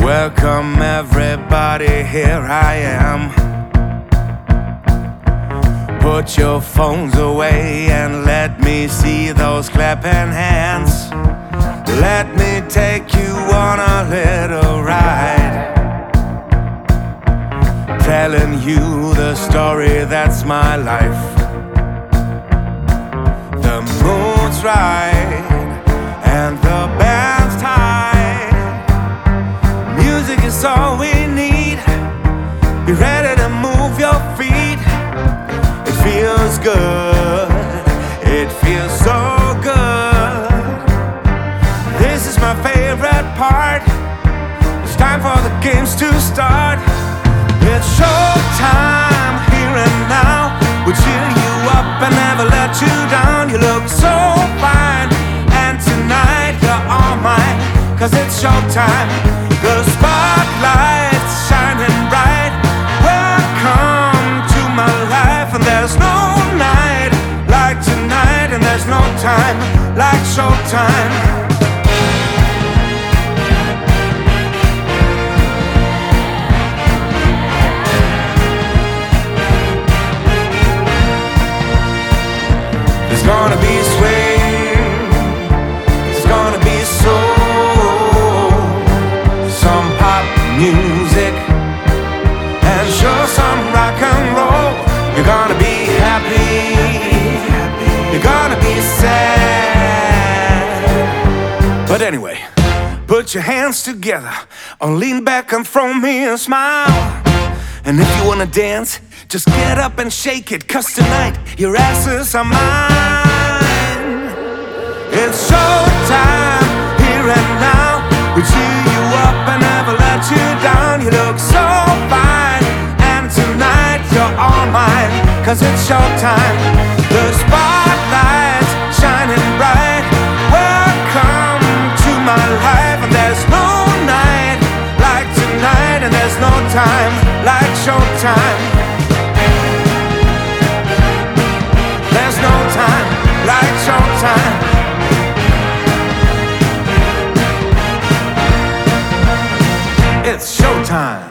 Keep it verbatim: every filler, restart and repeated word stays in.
Welcome everybody, here I am. Put your phones away and let me see those clapping hands. Let me take you on a little ride, telling you the story that's my life. The mood's right and the band's tight. Music is all we need. Be ready to move your feet. It feels good, it feels so good. This is my favorite part. It's time for the games to start. It's showtime, here and now. We'll cheer you up and never let you down. You look so fine, and tonight you're all mine, 'cause it's showtime. The spotlight's shining bright. Welcome to my life, and there's no night like tonight, and there's no time like showtime. There's gonna be swing, there's gonna be soul, some pop music, and sure some rock and roll. You're gonna be happy, you're gonna be sad. But anyway, put your hands together or lean back and throw me a smile. And if you wanna dance, just get up and shake it, 'cause tonight your asses are mine. It's showtime, here and now. We cheer you up and never let you down. You look so fine, and tonight you're all mine, 'cause it's showtime. The spotlight's shining bright. Welcome to my life, and there's no night like tonight, and there's no time like showtime. There's no time like showtime. It's showtime.